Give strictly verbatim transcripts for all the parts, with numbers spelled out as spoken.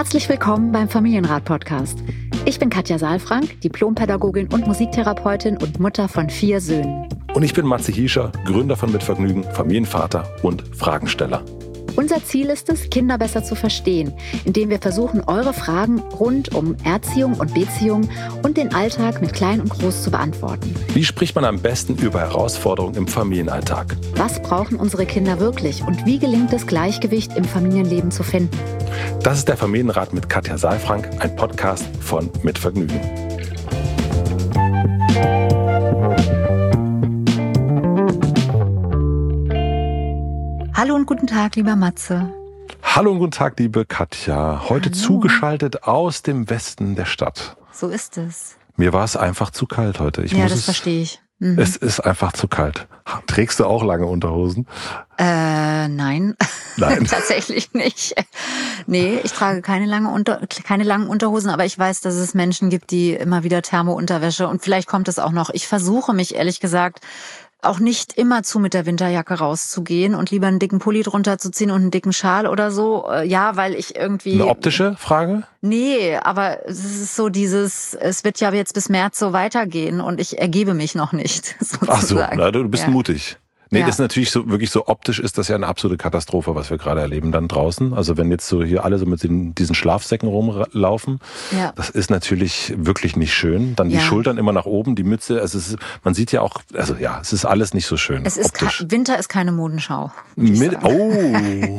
Herzlich willkommen beim Familienrat-Podcast. Ich bin Katja Saalfrank, Diplompädagogin und Musiktherapeutin und Mutter von vier Söhnen. Und ich bin Matze Hiescher, Gründer von Mitvergnügen, Familienvater und Fragensteller. Unser Ziel ist es, Kinder besser zu verstehen, indem wir versuchen, eure Fragen rund um Erziehung und Beziehung und den Alltag mit Klein und Groß zu beantworten. Wie spricht man am besten über Herausforderungen im Familienalltag? Was brauchen unsere Kinder wirklich und wie gelingt es, Gleichgewicht im Familienleben zu finden? Das ist der Familienrat mit Katja Saalfrank, ein Podcast von Mitvergnügen. Hallo und guten Tag, lieber Matze. Hallo und guten Tag, liebe Katja. Heute Hallo. Zugeschaltet aus dem Westen der Stadt. So ist es. Mir war es einfach zu kalt heute. Ich ja, muss das es, verstehe ich. Mhm. Es ist einfach zu kalt. Trägst du auch lange Unterhosen? Äh, nein. Nein. Tatsächlich nicht. Nee, ich trage keine, lange Unter- keine langen Unterhosen, aber ich weiß, dass es Menschen gibt, die immer wieder Thermounterwäsche und vielleicht kommt es auch noch. Ich versuche mich, ehrlich gesagt, auch nicht immer zu mit der Winterjacke rauszugehen und lieber einen dicken Pulli drunter zu ziehen und einen dicken Schal oder so. Ja, weil ich irgendwie... Eine optische Frage? Nee, aber es ist so dieses, es wird ja jetzt bis März so weitergehen und ich ergebe mich noch nicht, sozusagen. Ach so, na, du bist ja. mutig. Nee, ja. das ist natürlich so, wirklich so optisch ist das ja eine absolute Katastrophe, was wir gerade erleben dann draußen. Also wenn jetzt so hier alle so mit den, diesen Schlafsäcken rumlaufen, ja. das ist natürlich wirklich nicht schön. Dann die ja. Schultern immer nach oben, die Mütze, also es ist, man sieht ja auch, also ja, es ist alles nicht so schön. Es ist optisch. Ke- Winter ist keine Modenschau. Mit, oh.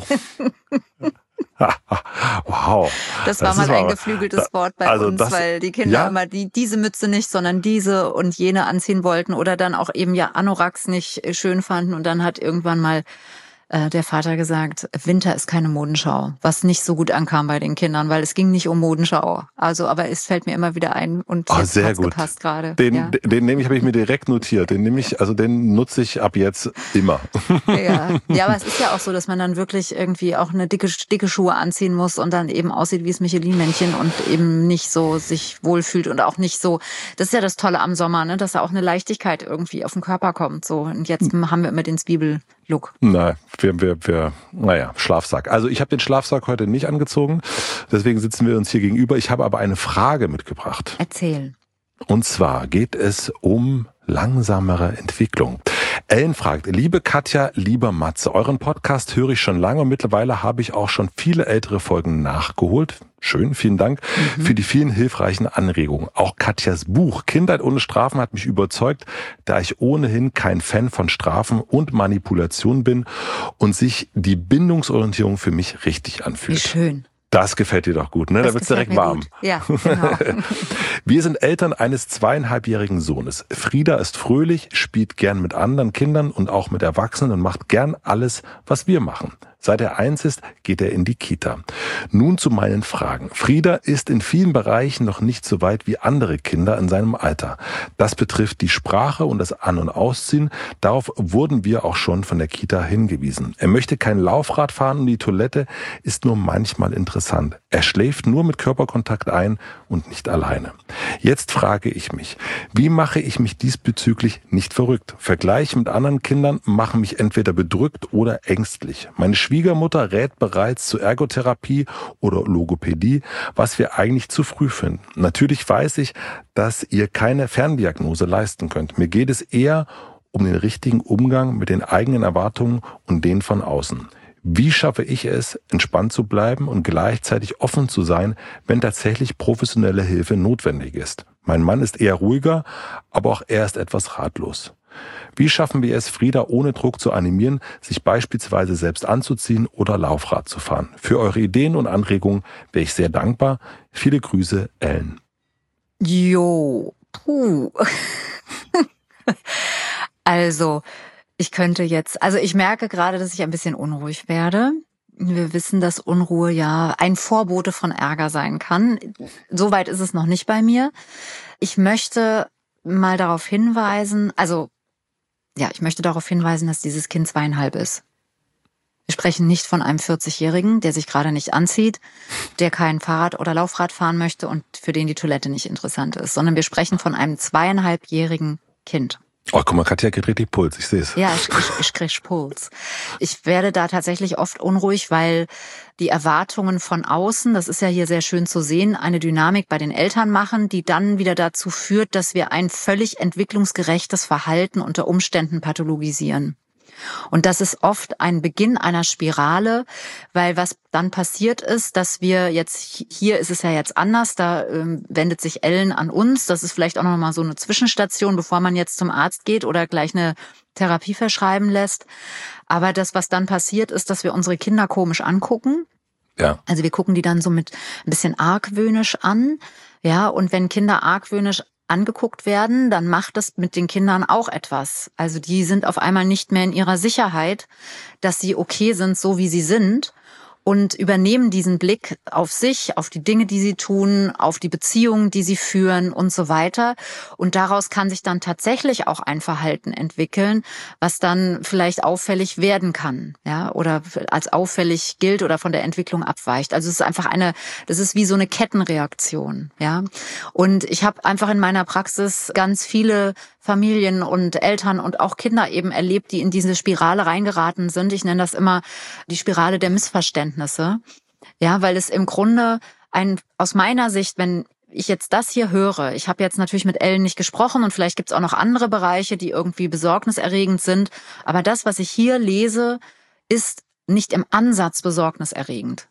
Wow. Das war das mal ein aber, geflügeltes Wort bei also uns, das, weil die Kinder ja? immer die diese Mütze nicht, sondern diese und jene anziehen wollten oder dann auch eben ja Anoraks nicht schön fanden und dann hat irgendwann mal äh, der Vater gesagt, Winter ist keine Modenschau, was nicht so gut ankam bei den Kindern, weil es ging nicht um Modenschau. Also, aber es fällt mir immer wieder ein und oh, jetzt sehr hat's gut. gepasst gerade. Den, ja. den, den nehme ich, habe ich mir direkt notiert. Den nehme ich, also den nutze ich ab jetzt immer. Ja. ja, aber es ist ja auch so, dass man dann wirklich irgendwie auch eine dicke, dicke Schuhe anziehen muss und dann eben aussieht wie das Michelin-Männchen und eben nicht so sich wohlfühlt und auch nicht so. Das ist ja das Tolle am Sommer, ne, dass da auch eine Leichtigkeit irgendwie auf den Körper kommt. So und jetzt haben wir immer den Zwiebel-Look. Nein, wir, wir, wir, naja, Schlafsack. Also ich habe den Schlafsack heute nicht angezogen, deswegen sitzen wir uns hier gegenüber. Ich habe aber eine Frage mitgebracht. Erzähl. Und zwar geht es um langsamere Entwicklung. Ellen fragt, liebe Katja, lieber Matze, euren Podcast höre ich schon lange und mittlerweile habe ich auch schon viele ältere Folgen nachgeholt. Schön, vielen Dank mhm. für die vielen hilfreichen Anregungen. Auch Katjas Buch Kindheit ohne Strafen hat mich überzeugt, da ich ohnehin kein Fan von Strafen und Manipulation bin und sich die Bindungsorientierung für mich richtig anfühlt. Wie schön. Das gefällt dir doch gut, ne? Das Da wird's direkt warm. Gut. Ja, genau. Wir sind Eltern eines zweieinhalbjährigen Sohnes. Frieda ist fröhlich, spielt gern mit anderen Kindern und auch mit Erwachsenen und macht gern alles, was wir machen. Seit er eins ist, geht er in die Kita. Nun zu meinen Fragen. Frieda ist in vielen Bereichen noch nicht so weit wie andere Kinder in seinem Alter. Das betrifft die Sprache und das An- und Ausziehen. Darauf wurden wir auch schon von der Kita hingewiesen. Er möchte kein Laufrad fahren und die Toilette ist nur manchmal interessant. Er schläft nur mit Körperkontakt ein und nicht alleine. Jetzt frage ich mich, wie mache ich mich diesbezüglich nicht verrückt? Vergleiche mit anderen Kindern machen mich entweder bedrückt oder ängstlich. Meine Schwiegermutter rät bereits zur Ergotherapie oder Logopädie, was wir eigentlich zu früh finden. Natürlich weiß ich, dass ihr keine Ferndiagnose leisten könnt. Mir geht es eher um den richtigen Umgang mit den eigenen Erwartungen und denen von außen. Wie schaffe ich es, entspannt zu bleiben und gleichzeitig offen zu sein, wenn tatsächlich professionelle Hilfe notwendig ist? Mein Mann ist eher ruhiger, aber auch er ist etwas ratlos. Wie schaffen wir es, Frieda ohne Druck zu animieren, sich beispielsweise selbst anzuziehen oder Laufrad zu fahren? Für eure Ideen und Anregungen wäre ich sehr dankbar. Viele Grüße, Ellen. Jo, puh. Also, ich könnte jetzt, also ich merke gerade, dass ich ein bisschen unruhig werde. Wir wissen, dass Unruhe ja ein Vorbote von Ärger sein kann. Soweit ist es noch nicht bei mir. Ich möchte mal darauf hinweisen, also ja, ich möchte darauf hinweisen, dass dieses Kind zweieinhalb ist. Wir sprechen nicht von einem vierzigjährigen, der sich gerade nicht anzieht, der kein Fahrrad oder Laufrad fahren möchte und für den die Toilette nicht interessant ist, sondern wir sprechen von einem zweieinhalbjährigen Kind. Oh, guck mal, Katja kriegt richtig Puls, ich sehe es. Ja, ich, ich, ich krieg Puls. Ich werde da tatsächlich oft unruhig, weil die Erwartungen von außen, das ist ja hier sehr schön zu sehen, eine Dynamik bei den Eltern machen, die dann wieder dazu führt, dass wir ein völlig entwicklungsgerechtes Verhalten unter Umständen pathologisieren. Und das ist oft ein Beginn einer Spirale, weil was dann passiert ist, dass wir jetzt, hier ist es ja jetzt anders, da ähm, wendet sich Ellen an uns, das ist vielleicht auch noch mal so eine Zwischenstation, bevor man jetzt zum Arzt geht oder gleich eine Therapie verschreiben lässt. Aber das, was dann passiert, ist, dass wir unsere Kinder komisch angucken. Ja. Also wir gucken die dann so mit ein bisschen argwöhnisch an, ja, und wenn Kinder argwöhnisch angeguckt werden, dann macht das mit den Kindern auch etwas. Also die sind auf einmal nicht mehr in ihrer Sicherheit, dass sie okay sind, so wie sie sind, und übernehmen diesen Blick auf sich, auf die Dinge, die sie tun, auf die Beziehungen, die sie führen und so weiter. Und daraus kann sich dann tatsächlich auch ein Verhalten entwickeln, was dann vielleicht auffällig werden kann, ja, oder als auffällig gilt oder von der Entwicklung abweicht. Also es ist einfach eine, das ist wie so eine Kettenreaktion, ja. Und ich habe einfach in meiner Praxis ganz viele Familien und Eltern und auch Kinder eben erlebt, die in diese Spirale reingeraten sind. Ich nenne das immer die Spirale der Missverständnisse. Ja, weil es im Grunde ein, aus meiner Sicht, wenn ich jetzt das hier höre, ich habe jetzt natürlich mit Ellen nicht gesprochen und vielleicht gibt es auch noch andere Bereiche, die irgendwie besorgniserregend sind, aber das, was ich hier lese, ist nicht im Ansatz besorgniserregend.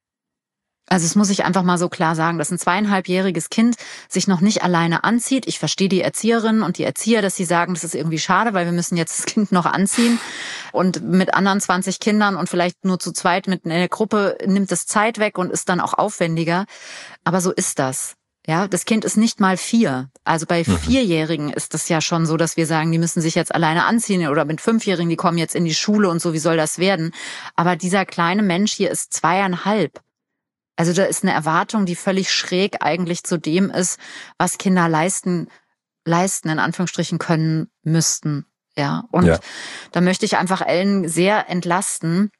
Also es muss ich einfach mal so klar sagen, dass ein zweieinhalbjähriges Kind sich noch nicht alleine anzieht. Ich verstehe die Erzieherinnen und die Erzieher, dass sie sagen, das ist irgendwie schade, weil wir müssen jetzt das Kind noch anziehen. Und mit anderen zwanzig Kindern und vielleicht nur zu zweit mit einer Gruppe nimmt es Zeit weg und ist dann auch aufwendiger. Aber so ist das. Ja, das Kind ist nicht mal vier. Also bei mhm. Vierjährigen ist das ja schon so, dass wir sagen, die müssen sich jetzt alleine anziehen, oder mit Fünfjährigen, die kommen jetzt in die Schule und so, wie soll das werden? Aber dieser kleine Mensch hier ist zweieinhalb. Also da ist eine Erwartung, die völlig schräg eigentlich zu dem ist, was Kinder leisten, leisten in Anführungsstrichen können müssten. Ja, und ja. Da möchte ich einfach Ellen sehr entlasten.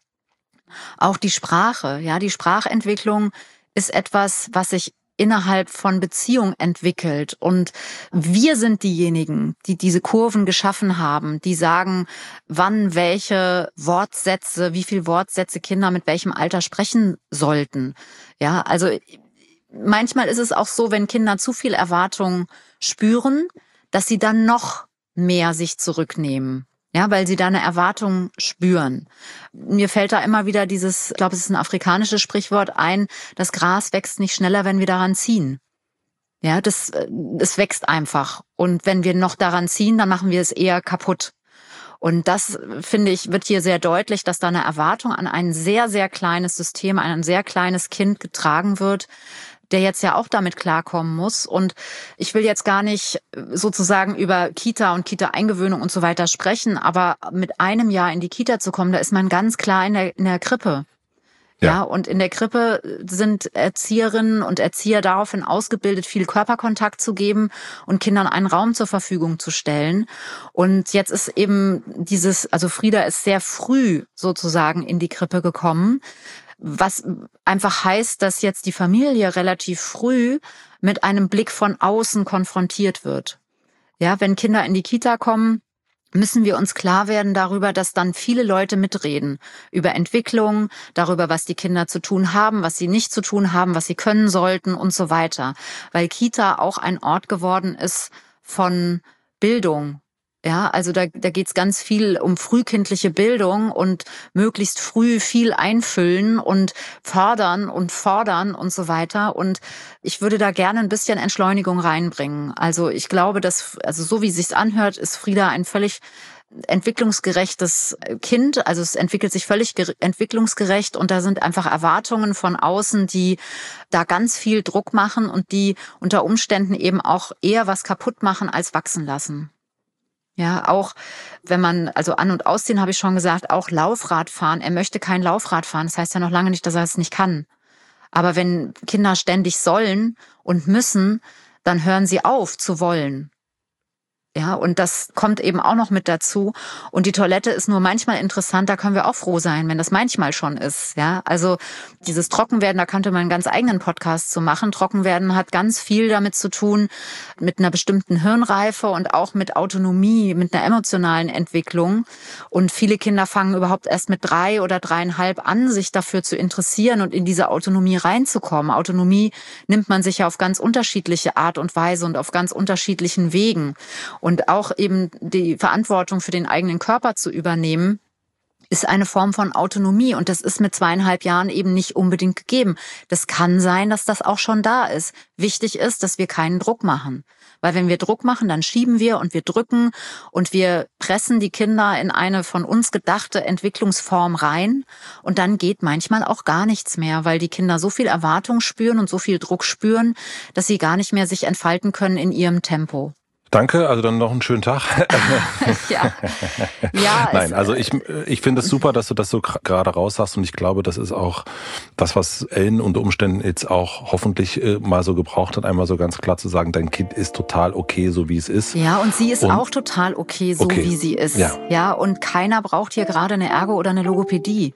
Auch die Sprache, ja, die Sprachentwicklung ist etwas, was sich innerhalb von Beziehung entwickelt. Und wir sind diejenigen, die diese Kurven geschaffen haben, die sagen, wann welche Wortsätze, wie viel Wortsätze Kinder mit welchem Alter sprechen sollten. Ja, also manchmal ist es auch so, wenn Kinder zu viel Erwartung spüren, dass sie dann noch mehr sich zurücknehmen. Ja, weil sie da eine Erwartung spüren. Mir fällt da immer wieder dieses, ich glaube, es ist ein afrikanisches Sprichwort ein, das Gras wächst nicht schneller, wenn wir daran ziehen. Ja, das, es wächst einfach. Und wenn wir noch daran ziehen, dann machen wir es eher kaputt. Und das, finde ich, wird hier sehr deutlich, dass da eine Erwartung an ein sehr, sehr kleines System, an ein sehr kleines Kind getragen wird, der jetzt ja auch damit klarkommen muss. Und ich will jetzt gar nicht sozusagen über Kita und Kita-Eingewöhnung und so weiter sprechen, aber mit einem Jahr in die Kita zu kommen, da ist man ganz klar in der, in der Krippe. Ja. ja, und in der Krippe sind Erzieherinnen und Erzieher daraufhin ausgebildet, viel Körperkontakt zu geben und Kindern einen Raum zur Verfügung zu stellen. Und jetzt ist eben dieses, also Frieda ist sehr früh sozusagen in die Krippe gekommen, was einfach heißt, dass jetzt die Familie relativ früh mit einem Blick von außen konfrontiert wird. Ja, wenn Kinder in die Kita kommen, müssen wir uns klar werden darüber, dass dann viele Leute mitreden. Über Entwicklung, darüber, was die Kinder zu tun haben, was sie nicht zu tun haben, was sie können sollten und so weiter. Weil Kita auch ein Ort geworden ist von Bildung. Ja, also da, da geht's ganz viel um frühkindliche Bildung und möglichst früh viel einfüllen und fördern und fordern und so weiter. Und ich würde da gerne ein bisschen Entschleunigung reinbringen. Also ich glaube, dass, also so wie es sich anhört, ist Frieda ein völlig entwicklungsgerechtes Kind. Also es entwickelt sich völlig entwicklungsgerecht und da sind einfach Erwartungen von außen, die da ganz viel Druck machen und die unter Umständen eben auch eher was kaputt machen als wachsen lassen. Ja, auch wenn man, also an- und ausziehen, habe ich schon gesagt, auch Laufrad fahren. Er möchte kein Laufrad fahren. Das heißt ja noch lange nicht, dass er es nicht kann. Aber wenn Kinder ständig sollen und müssen, dann hören sie auf zu wollen. Ja, und das kommt eben auch noch mit dazu. Und die Toilette ist nur manchmal interessant, da können wir auch froh sein, wenn das manchmal schon ist. Ja, also dieses Trockenwerden, da könnte man einen ganz eigenen Podcast zu machen. Trockenwerden hat ganz viel damit zu tun, mit einer bestimmten Hirnreife und auch mit Autonomie, mit einer emotionalen Entwicklung. Und viele Kinder fangen überhaupt erst mit drei oder dreieinhalb an, sich dafür zu interessieren und in diese Autonomie reinzukommen. Autonomie nimmt man sich ja auf ganz unterschiedliche Art und Weise und auf ganz unterschiedlichen Wegen. Und auch eben die Verantwortung für den eigenen Körper zu übernehmen, ist eine Form von Autonomie. Und das ist mit zweieinhalb Jahren eben nicht unbedingt gegeben. Das kann sein, dass das auch schon da ist. Wichtig ist, dass wir keinen Druck machen. Weil wenn wir Druck machen, dann schieben wir und wir drücken und wir pressen die Kinder in eine von uns gedachte Entwicklungsform rein. Und dann geht manchmal auch gar nichts mehr, weil die Kinder so viel Erwartung spüren und so viel Druck spüren, dass sie gar nicht mehr sich entfalten können in ihrem Tempo. Danke, also dann noch einen schönen Tag. ja. ja Nein, also ich ich finde es super, dass du das so gerade raus hast und ich glaube, das ist auch das, was Ellen unter Umständen jetzt auch hoffentlich mal so gebraucht hat, einmal so ganz klar zu sagen, dein Kind ist total okay, so wie es ist. Ja, und sie ist und, auch total okay, so okay. wie sie ist. Ja. ja, und keiner braucht hier gerade eine Ergo oder eine Logopädie.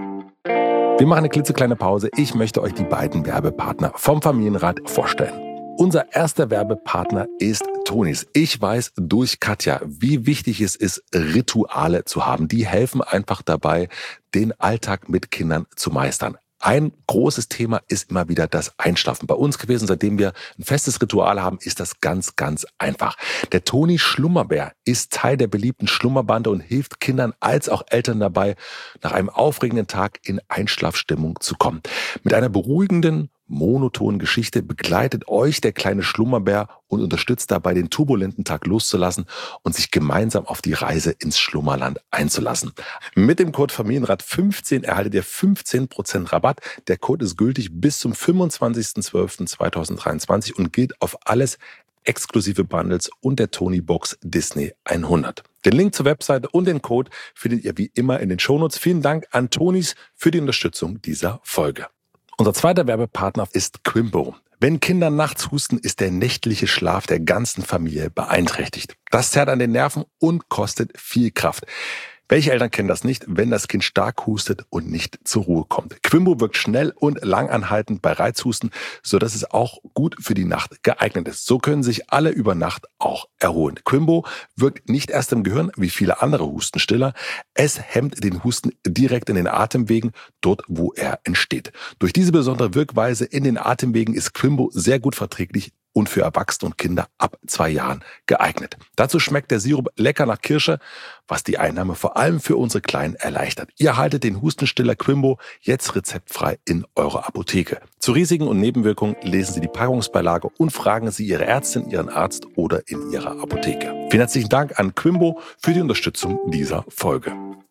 Wir machen eine klitzekleine Pause. Ich möchte euch die beiden Werbepartner vom Familienrat vorstellen. Unser erster Werbepartner ist Tonys. Ich weiß durch Katja, wie wichtig es ist, Rituale zu haben. Die helfen einfach dabei, den Alltag mit Kindern zu meistern. Ein großes Thema ist immer wieder das Einschlafen. Bei uns gewesen, seitdem wir ein festes Ritual haben, ist das ganz, ganz einfach. Der Toni Schlummerbär ist Teil der beliebten Schlummerbande und hilft Kindern als auch Eltern dabei, nach einem aufregenden Tag in Einschlafstimmung zu kommen. Mit einer beruhigenden, monotonen Geschichte begleitet euch der kleine Schlummerbär und unterstützt dabei, den turbulenten Tag loszulassen und sich gemeinsam auf die Reise ins Schlummerland einzulassen. Mit dem Code Familienrat fünfzehn erhaltet ihr fünfzehn Prozent Rabatt. Der Code ist gültig bis zum fünfundzwanzigsten zwölften zweitausenddreiundzwanzig und gilt auf alles exklusive Bundles und der Tony-Box Disney hundert. Den Link zur Webseite und den Code findet ihr wie immer in den Shownotes. Vielen Dank an Tonys für die Unterstützung dieser Folge. Unser zweiter Werbepartner ist Quimbo. Wenn Kinder nachts husten, ist der nächtliche Schlaf der ganzen Familie beeinträchtigt. Das zerrt an den Nerven und kostet viel Kraft. Welche Eltern kennen das nicht, wenn das Kind stark hustet und nicht zur Ruhe kommt? Quimbo wirkt schnell und langanhaltend bei Reizhusten, sodass es auch gut für die Nacht geeignet ist. So können sich alle über Nacht auch erholen. Quimbo wirkt nicht erst im Gehirn wie viele andere Hustenstiller. Es hemmt den Husten direkt in den Atemwegen, dort wo er entsteht. Durch diese besondere Wirkweise in den Atemwegen ist Quimbo sehr gut verträglich und für Erwachsene und Kinder ab zwei Jahren geeignet. Dazu schmeckt der Sirup lecker nach Kirsche, was die Einnahme vor allem für unsere Kleinen erleichtert. Ihr erhaltet den Hustenstiller Quimbo jetzt rezeptfrei in eurer Apotheke. Zu Risiken und Nebenwirkungen lesen Sie die Packungsbeilage und fragen Sie Ihre Ärztin, Ihren Arzt oder in Ihrer Apotheke. Vielen herzlichen Dank an Quimbo für die Unterstützung dieser Folge.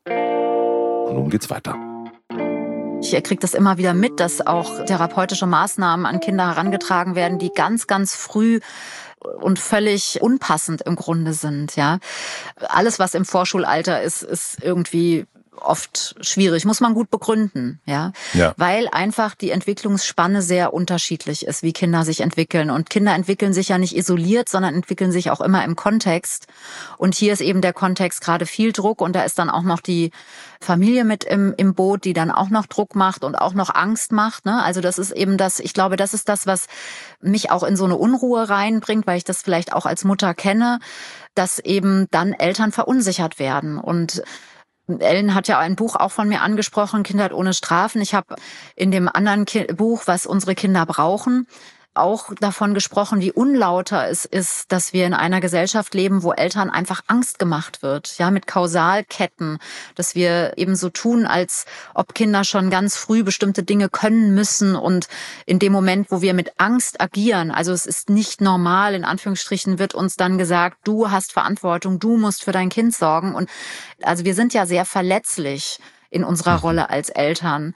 Und nun geht's weiter. Ich kriege das immer wieder mit, dass auch therapeutische Maßnahmen an Kinder herangetragen werden, die ganz, ganz früh und völlig unpassend im Grunde sind. Ja, alles, was im Vorschulalter ist, ist irgendwie oft schwierig, muss man gut begründen, ja? ja, weil einfach die Entwicklungsspanne sehr unterschiedlich ist, wie Kinder sich entwickeln. Und Kinder entwickeln sich ja nicht isoliert, sondern entwickeln sich auch immer im Kontext. Und hier ist eben der Kontext gerade viel Druck und da ist dann auch noch die Familie mit im, im Boot, die dann auch noch Druck macht und auch noch Angst macht. Ne? Also das ist eben das, ich glaube, das ist das, was mich auch in so eine Unruhe reinbringt, weil ich das vielleicht auch als Mutter kenne, dass eben dann Eltern verunsichert werden. Und Ellen hat ja ein Buch auch von mir angesprochen, Kindheit ohne Strafen. Ich habe in dem anderen Ki- Buch, was unsere Kinder brauchen, auch davon gesprochen, wie unlauter es ist, dass wir in einer Gesellschaft leben, wo Eltern einfach Angst gemacht wird, ja, mit Kausalketten, dass wir eben so tun, als ob Kinder schon ganz früh bestimmte Dinge können müssen und in dem Moment, wo wir mit Angst agieren, also es ist nicht normal, in Anführungsstrichen, wird uns dann gesagt, du hast Verantwortung, du musst für dein Kind sorgen und also wir sind ja sehr verletzlich in unserer Rolle als Eltern.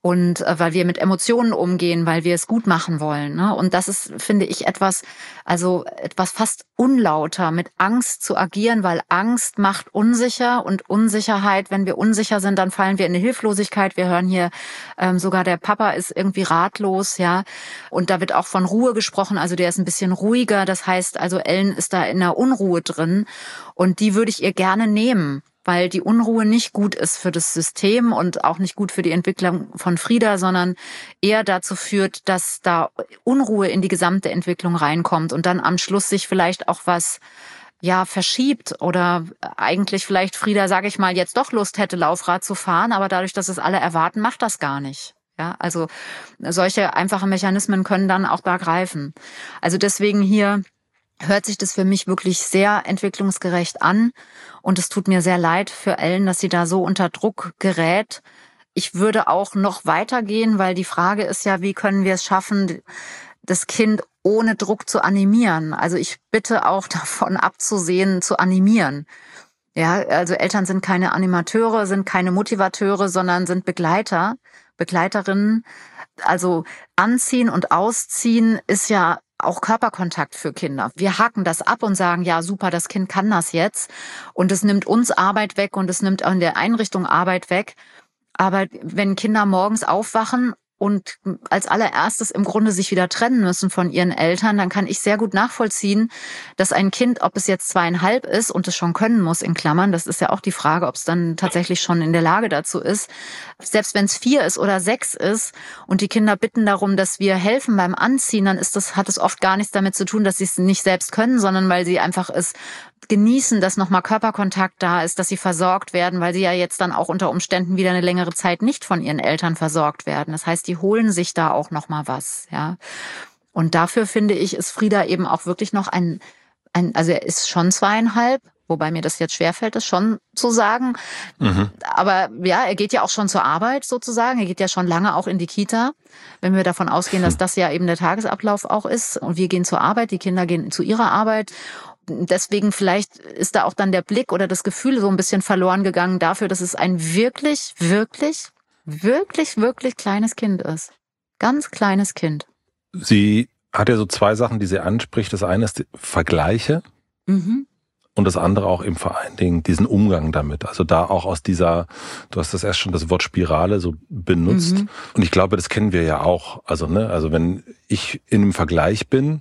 Und äh, weil wir mit Emotionen umgehen, weil wir es gut machen wollen. Ne? Und das ist, finde ich, etwas, also etwas fast unlauter, mit Angst zu agieren, weil Angst macht unsicher und Unsicherheit, wenn wir unsicher sind, dann fallen wir in eine Hilflosigkeit. Wir hören hier ähm, sogar, der Papa ist irgendwie ratlos, ja. Und da wird auch von Ruhe gesprochen, also der ist ein bisschen ruhiger. Das heißt, also Ellen ist da in einer Unruhe drin und die würde ich ihr gerne nehmen, weil die Unruhe nicht gut ist für das System und auch nicht gut für die Entwicklung von Frieda, sondern eher dazu führt, dass da Unruhe in die gesamte Entwicklung reinkommt und dann am Schluss sich vielleicht auch was ja verschiebt oder eigentlich vielleicht Frieda, sage ich mal, jetzt doch Lust hätte, Laufrad zu fahren, aber dadurch, dass es alle erwarten, macht das gar nicht. Ja, also solche einfachen Mechanismen können dann auch da greifen. Also deswegen hier hört sich das für mich wirklich sehr entwicklungsgerecht an. Und es tut mir sehr leid für Ellen, dass sie da so unter Druck gerät. Ich würde auch noch weitergehen, weil die Frage ist ja, wie können wir es schaffen, das Kind ohne Druck zu animieren? Also ich bitte auch davon abzusehen, zu animieren. Ja, also Eltern sind keine Animateure, sind keine Motivateure, sondern sind Begleiter, Begleiterinnen. Also anziehen und ausziehen ist ja auch Körperkontakt für Kinder. Wir haken das ab und sagen, ja super, das Kind kann das jetzt. Und es nimmt uns Arbeit weg und es nimmt in der Einrichtung Arbeit weg. Aber wenn Kinder morgens aufwachen und als allererstes im Grunde sich wieder trennen müssen von ihren Eltern, dann kann ich sehr gut nachvollziehen, dass ein Kind, ob es jetzt zweieinhalb ist und es schon können muss, in Klammern, das ist ja auch die Frage, ob es dann tatsächlich schon in der Lage dazu ist, selbst wenn es vier ist oder sechs ist und die Kinder bitten darum, dass wir helfen beim Anziehen, dann ist das, hat es oft gar nichts damit zu tun, dass sie es nicht selbst können, sondern weil sie einfach es genießen, dass nochmal Körperkontakt da ist, dass sie versorgt werden, weil sie ja jetzt dann auch unter Umständen wieder eine längere Zeit nicht von ihren Eltern versorgt werden. Das heißt, die holen sich da auch nochmal was, ja. Und dafür finde ich, ist Frieda eben auch wirklich noch ein, ein, also er ist schon zweieinhalb, wobei mir das jetzt schwerfällt, das schon zu sagen. Mhm. Aber ja, er geht ja auch schon zur Arbeit sozusagen. Er geht ja schon lange auch in die Kita. Wenn wir davon ausgehen, dass das ja eben der Tagesablauf auch ist. Und wir gehen zur Arbeit, die Kinder gehen zu ihrer Arbeit. Deswegen vielleicht ist da auch dann der Blick oder das Gefühl so ein bisschen verloren gegangen dafür, dass es ein wirklich, wirklich, wirklich, wirklich kleines Kind ist. Ganz kleines Kind. Sie hat ja so zwei Sachen, die sie anspricht. Das eine ist die Vergleiche. Mhm. Und das andere auch eben vor allen Dingen diesen Umgang damit. Also da auch aus dieser, du hast das erst schon das Wort Spirale so benutzt. Mhm. Und ich glaube, das kennen wir ja auch. Also, ne, also wenn ich in einem Vergleich bin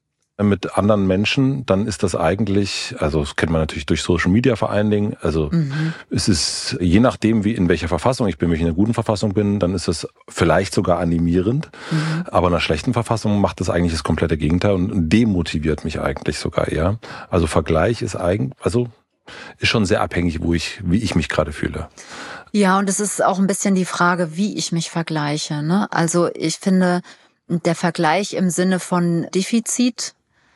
mit anderen Menschen, dann ist das eigentlich, also das kennt man natürlich durch Social Media vor allen Dingen, also mhm. es ist, je nachdem wie in welcher Verfassung ich bin, wenn ich in einer guten Verfassung bin, dann ist es vielleicht sogar animierend, mhm. aber in einer schlechten Verfassung macht das eigentlich das komplette Gegenteil und demotiviert mich eigentlich sogar eher. Also Vergleich ist eigentlich, also ist schon sehr abhängig, wo ich, wie ich mich gerade fühle. Ja, und es ist auch ein bisschen die Frage, wie ich mich vergleiche, ne? Also ich finde, der Vergleich im Sinne von Defizit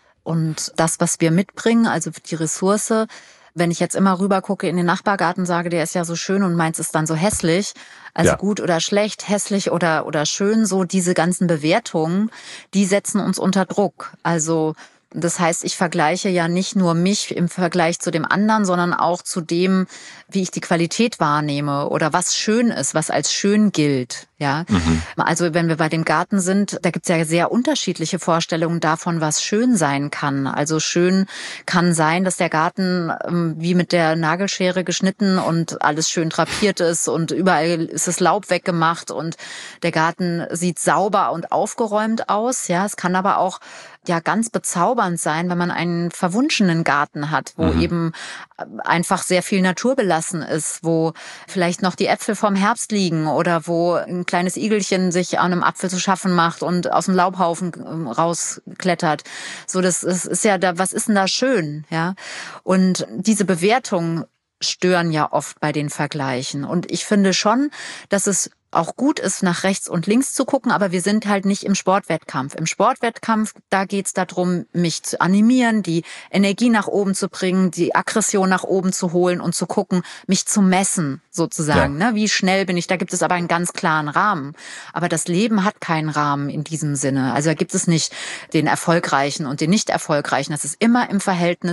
und das, was wir mitbringen, also die Ressource, wenn ich jetzt immer rüber gucke in den Nachbargarten, sage, der ist ja so schön und meins ist dann so hässlich, also ja. Gut oder schlecht, hässlich oder oder schön, so diese ganzen Bewertungen, die setzen uns unter Druck. Also das heißt, ich vergleiche ja nicht nur mich im Vergleich zu dem anderen, sondern auch zu dem, wie ich die Qualität wahrnehme oder was schön ist, was als schön gilt. Ja, mhm. Also wenn wir bei dem Garten sind, da gibt's ja sehr unterschiedliche Vorstellungen davon, was schön sein kann. Also schön kann sein, dass der Garten ähm, wie mit der Nagelschere geschnitten und alles schön drapiert ist und überall ist das Laub weggemacht und der Garten sieht sauber und aufgeräumt aus. Ja, es kann aber auch ja ganz bezaubernd sein, wenn man einen verwunschenen Garten hat, wo mhm. eben einfach sehr viel Natur belassen ist, wo vielleicht noch die Äpfel vom Herbst liegen oder wo ein kleines Igelchen sich an einem Apfel zu schaffen macht und aus dem Laubhaufen rausklettert. So, das ist, ist ja da, was ist denn da schön, ja? Und diese Bewertungen stören ja oft bei den Vergleichen. Und ich finde schon, dass es auch gut ist, nach rechts und links zu gucken, aber wir sind halt nicht im Sportwettkampf. Im Sportwettkampf, da geht's darum, mich zu animieren, die Energie nach oben zu bringen, die Aggression nach oben zu holen und zu gucken, mich zu messen, sozusagen. Ja. Ne? Wie schnell bin ich? Da gibt es aber einen ganz klaren Rahmen. Aber das Leben hat keinen Rahmen in diesem Sinne. Also da gibt es nicht den Erfolgreichen und den Nicht-Erfolgreichen. Das ist immer im Verhältnis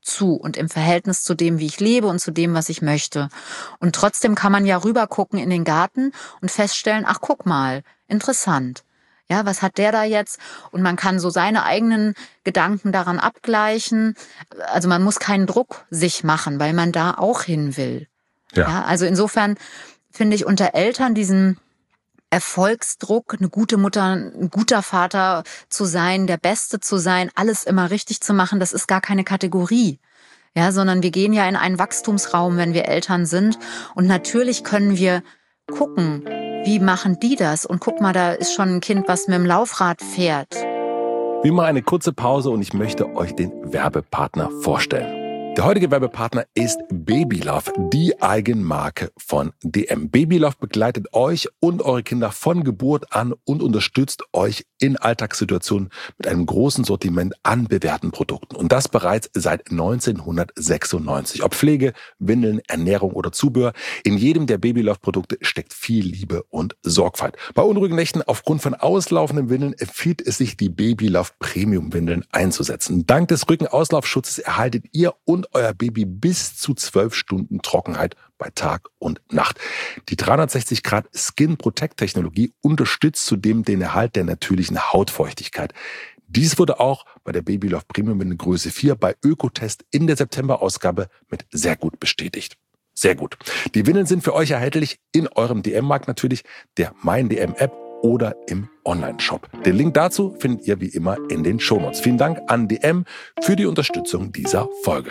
zu und im Verhältnis zu dem, wie ich lebe und zu dem, was ich möchte. Und trotzdem kann man ja rüber gucken in den Garten und feststellen, ach, guck mal, interessant. Ja, was hat der da jetzt? Und man kann so seine eigenen Gedanken daran abgleichen. Also man muss keinen Druck sich machen, weil man da auch hin will. Ja, ja, also insofern finde ich unter Eltern diesen Erfolgsdruck, eine gute Mutter, ein guter Vater zu sein, der Beste zu sein, alles immer richtig zu machen, das ist gar keine Kategorie. Ja, sondern wir gehen ja in einen Wachstumsraum, wenn wir Eltern sind. Und natürlich können wir gucken, wie machen die das? Und guck mal, da ist schon ein Kind, was mit dem Laufrad fährt. Wir machen eine kurze Pause und ich möchte euch den Werbepartner vorstellen. Der heutige Werbepartner ist Babylove, die Eigenmarke von D M. Babylove begleitet euch und eure Kinder von Geburt an und unterstützt euch in Alltagssituationen mit einem großen Sortiment an bewährten Produkten. Und das bereits seit neunzehnhundertsechsundneunzig. Ob Pflege, Windeln, Ernährung oder Zubehör, in jedem der Babylove-Produkte steckt viel Liebe und Sorgfalt. Bei unruhigen Nächten aufgrund von auslaufenden Windeln empfiehlt es sich, die Babylove Premium-Windeln einzusetzen. Dank des Rückenauslaufschutzes erhaltet ihr und euer Baby bis zu zwölf Stunden Trockenheit bei Tag und Nacht. Die dreihundertsechzig Grad Skin Protect Technologie unterstützt zudem den Erhalt der natürlichen Hautfeuchtigkeit. Dies wurde auch bei der Babylove Premium Windel Größe vier bei Ökotest in der September-Ausgabe mit sehr gut bestätigt. Sehr gut. Die Windeln sind für euch erhältlich in eurem D M-Markt natürlich, der Mein D M-App oder im Online-Shop. Den Link dazu findet ihr wie immer in den Shownotes. Vielen Dank an D M für die Unterstützung dieser Folge.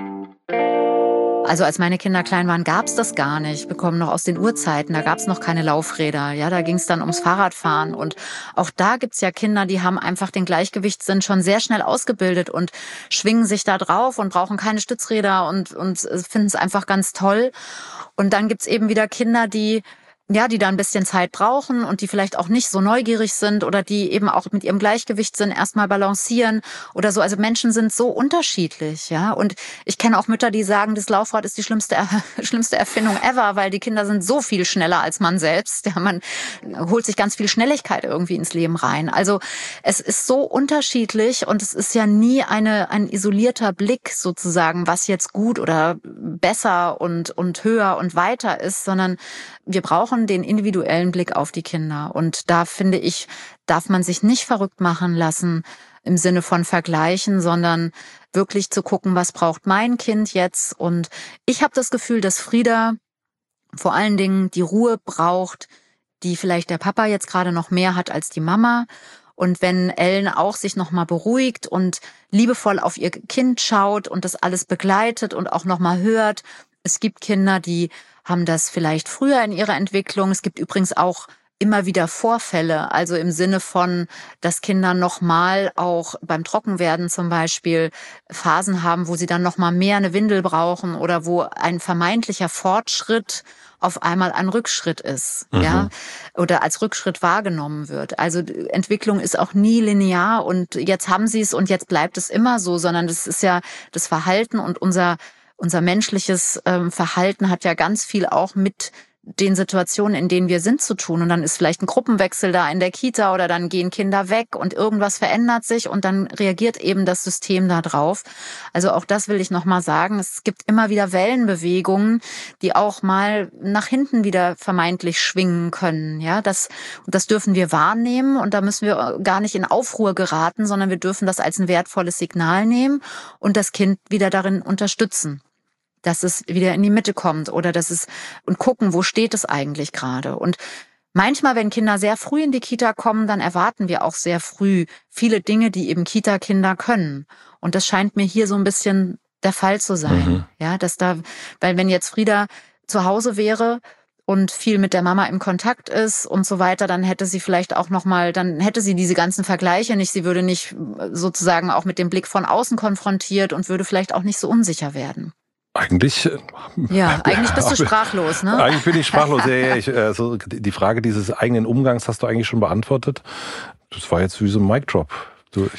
Also als meine Kinder klein waren, gab's das gar nicht. Wir kommen noch aus den Urzeiten, da gab's noch keine Laufräder. Ja, da ging's dann ums Fahrradfahren. Und auch da gibt's ja Kinder, die haben einfach den Gleichgewichtssinn schon sehr schnell ausgebildet und schwingen sich da drauf und brauchen keine Stützräder und, und finden es einfach ganz toll. Und dann gibt's eben wieder Kinder, die ja, die da ein bisschen Zeit brauchen und die vielleicht auch nicht so neugierig sind oder die eben auch mit ihrem Gleichgewichtssinn erstmal balancieren oder so. Also Menschen sind so unterschiedlich, ja. Und ich kenne auch Mütter, die sagen, das Laufrad ist die schlimmste, schlimmste Erfindung ever, weil die Kinder sind so viel schneller als man selbst. Ja, man holt sich ganz viel Schnelligkeit irgendwie ins Leben rein. Also es ist so unterschiedlich und es ist ja nie eine, ein isolierter Blick sozusagen, was jetzt gut oder besser und, und höher und weiter ist, sondern wir brauchen den individuellen Blick auf die Kinder. Und da finde ich, darf man sich nicht verrückt machen lassen im Sinne von Vergleichen, sondern wirklich zu gucken, was braucht mein Kind jetzt. Und ich habe das Gefühl, dass Frieda vor allen Dingen die Ruhe braucht, die vielleicht der Papa jetzt gerade noch mehr hat als die Mama. Und wenn Ellen auch sich nochmal beruhigt und liebevoll auf ihr Kind schaut und das alles begleitet und auch nochmal hört. Es gibt Kinder, die haben das vielleicht früher in ihrer Entwicklung. Es gibt übrigens auch immer wieder Vorfälle, also im Sinne von, dass Kinder nochmal auch beim Trockenwerden zum Beispiel Phasen haben, wo sie dann nochmal mehr eine Windel brauchen oder wo ein vermeintlicher Fortschritt auf einmal ein Rückschritt ist, mhm. ja, oder als Rückschritt wahrgenommen wird. Also Entwicklung ist auch nie linear und jetzt haben sie es und jetzt bleibt es immer so, sondern das ist ja das Verhalten und unser Unser menschliches ähm, Verhalten hat ja ganz viel auch mit den Situationen, in denen wir sind, zu tun. Und dann ist vielleicht ein Gruppenwechsel da in der Kita oder dann gehen Kinder weg und irgendwas verändert sich und dann reagiert eben das System da drauf. Also auch das will ich nochmal sagen. Es gibt immer wieder Wellenbewegungen, die auch mal nach hinten wieder vermeintlich schwingen können. Ja, das, und das dürfen wir wahrnehmen und da müssen wir gar nicht in Aufruhr geraten, sondern wir dürfen das als ein wertvolles Signal nehmen und das Kind wieder darin unterstützen, dass es wieder in die Mitte kommt oder dass es und gucken, wo steht es eigentlich gerade. Und manchmal, wenn Kinder sehr früh in die Kita kommen, dann erwarten wir auch sehr früh viele Dinge, die eben Kita-Kinder können. Und das scheint mir hier so ein bisschen der Fall zu sein. Mhm. Ja, dass da, weil wenn jetzt Frieda zu Hause wäre und viel mit der Mama im Kontakt ist und so weiter, dann hätte sie vielleicht auch noch mal, dann hätte sie diese ganzen Vergleiche nicht. Sie würde nicht sozusagen auch mit dem Blick von außen konfrontiert und würde vielleicht auch nicht so unsicher werden. Eigentlich, ja, eigentlich bist du sprachlos, ne? Eigentlich bin ich sprachlos. Ja, ja, ich, also die Frage dieses eigenen Umgangs hast du eigentlich schon beantwortet. Das war jetzt wie so ein Mic-Drop. Du, ich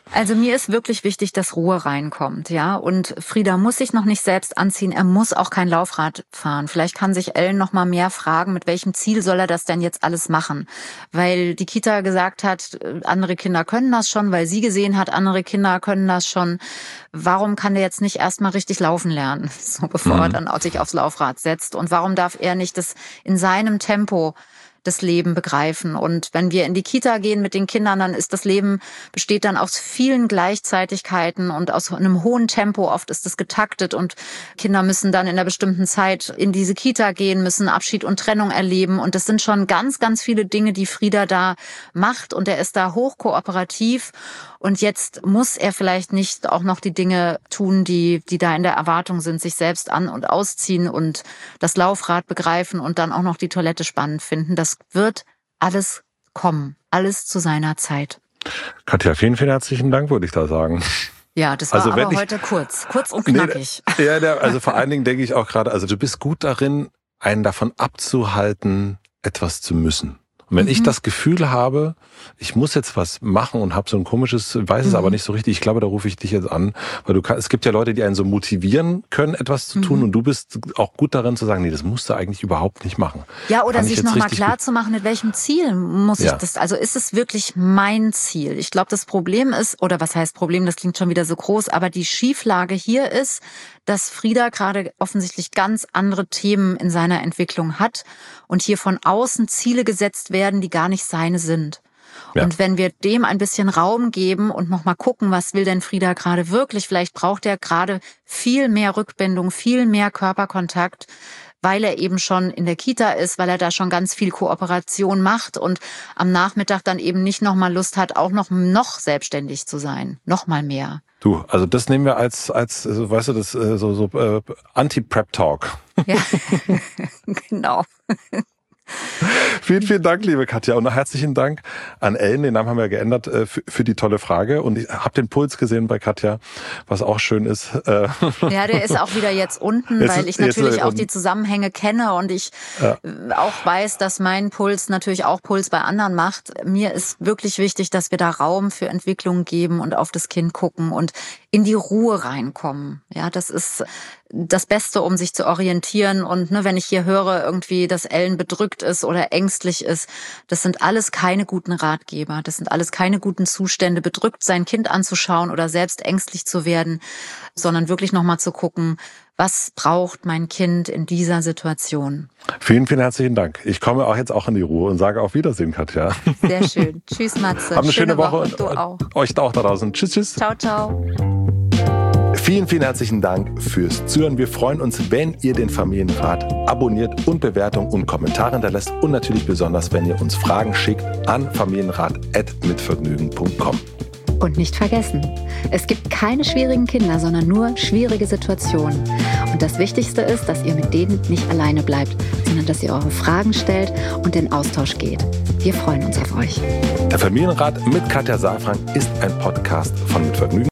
Also mir ist wirklich wichtig, dass Ruhe reinkommt, ja. Und Frieda muss sich noch nicht selbst anziehen. Er muss auch kein Laufrad fahren. Vielleicht kann sich Ellen noch mal mehr fragen, mit welchem Ziel soll er das denn jetzt alles machen? Weil die Kita gesagt hat, andere Kinder können das schon, weil sie gesehen hat, andere Kinder können das schon. Warum kann der jetzt nicht erstmal richtig laufen lernen, so bevor mhm. er dann auch sich aufs Laufrad setzt? Und warum darf er nicht das in seinem Tempo das Leben begreifen? Und wenn wir in die Kita gehen mit den Kindern, dann ist das Leben, besteht dann aus vielen Gleichzeitigkeiten und aus einem hohen Tempo. Oft ist es getaktet und Kinder müssen dann in einer bestimmten Zeit in diese Kita gehen, müssen Abschied und Trennung erleben. Und das sind schon ganz, ganz viele Dinge, die Frieda da macht. Und er ist da hochkooperativ. Und jetzt muss er vielleicht nicht auch noch die Dinge tun, die, die da in der Erwartung sind, sich selbst an- und ausziehen und das Laufrad begreifen und dann auch noch die Toilette spannend finden. Das wird alles kommen. Alles zu seiner Zeit. Katja, vielen, vielen herzlichen Dank, würde ich da sagen. Ja, das war also, aber ich, heute kurz. Kurz und knackig. Nee, ja, der, also vor allen Dingen denke ich auch gerade, also du bist gut darin, einen davon abzuhalten, etwas zu müssen. Und wenn mhm. ich das Gefühl habe, ich muss jetzt was machen und habe so ein komisches, weiß es mhm. aber nicht so richtig, ich glaube, da rufe ich dich jetzt an, weil du kannst, es gibt ja Leute, die einen so motivieren können, etwas zu tun mhm. und du bist auch gut darin zu sagen, nee, das musst du eigentlich überhaupt nicht machen. Ja, oder Kann sich nochmal klar zu machen, mit welchem Ziel muss ja. ich das, also ist es wirklich mein Ziel? Ich glaube, das Problem ist, oder was heißt Problem, das klingt schon wieder so groß, aber die Schieflage hier ist, dass Frieda gerade offensichtlich ganz andere Themen in seiner Entwicklung hat und hier von außen Ziele gesetzt werden, die gar nicht seine sind. Ja. Und wenn wir dem ein bisschen Raum geben und nochmal gucken, was will denn Frieda gerade wirklich, vielleicht braucht er gerade viel mehr Rückbindung, viel mehr Körperkontakt, weil er eben schon in der Kita ist, weil er da schon ganz viel Kooperation macht und am Nachmittag dann eben nicht nochmal Lust hat, auch noch, noch selbstständig zu sein, noch mal mehr. Du, also das nehmen wir als, als, weißt du, das so, so äh, Anti-Prep-Talk. Ja, genau. Vielen, vielen Dank, liebe Katja. Und noch herzlichen Dank an Ellen, den Namen haben wir geändert, für, für die tolle Frage. Und ich habe den Puls gesehen bei Katja, was auch schön ist. Ja, der ist auch wieder jetzt unten, jetzt, weil ich natürlich auch die Zusammenhänge kenne und ich ja. auch weiß, dass mein Puls natürlich auch Puls bei anderen macht. Mir ist wirklich wichtig, dass wir da Raum für Entwicklung geben und auf das Kind gucken und in die Ruhe reinkommen. Ja, das ist das Beste, um sich zu orientieren. Und ne, wenn ich hier höre, irgendwie, dass Ellen bedrückt ist oder ängstlich ist, das sind alles keine guten Ratgeber. Das sind alles keine guten Zustände, bedrückt sein Kind anzuschauen oder selbst ängstlich zu werden, sondern wirklich nochmal zu gucken, was braucht mein Kind in dieser Situation? Vielen, vielen herzlichen Dank. Ich komme auch jetzt auch in die Ruhe und sage auf Wiedersehen, Katja. Sehr schön. Tschüss, Matze. Habt eine schöne, schöne Woche, Woche und du auch. Euch auch da draußen. Tschüss, tschüss. Ciao, ciao. Vielen, vielen herzlichen Dank fürs Zuhören. Wir freuen uns, wenn ihr den Familienrat abonniert und Bewertungen und Kommentare hinterlässt und natürlich besonders, wenn ihr uns Fragen schickt an familienrat at mitvergnügen punkt com. Und nicht vergessen, es gibt keine schwierigen Kinder, sondern nur schwierige Situationen. Und das Wichtigste ist, dass ihr mit denen nicht alleine bleibt, sondern dass ihr eure Fragen stellt und in Austausch geht. Wir freuen uns auf euch. Der Familienrat mit Katja Saalfrank ist ein Podcast von Mit Vergnügen.